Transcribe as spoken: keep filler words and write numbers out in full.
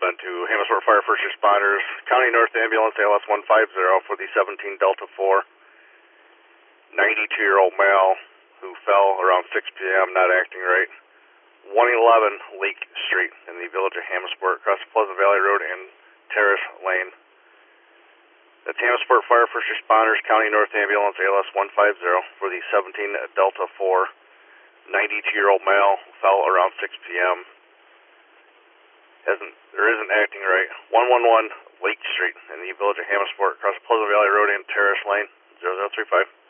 been to Hamasport Fire First Responders, County North Ambulance, A L S one five zero for the seventeen Delta four, ninety-two-year-old male who fell around six p m not acting right. one eleven Lake Street in the village of Hamasport, across Pleasant Valley Road and Terrace Lane. That's Hamasport Fire First Responders, County North Ambulance, A L S one five zero for the seventeen Delta four, ninety-two-year-old male who fell around six p m Hasn't, or isn't acting right. one eleven Lake Street in the village of Hamasport, across Pleasant Valley Road and Terrace Lane, zero zero three five.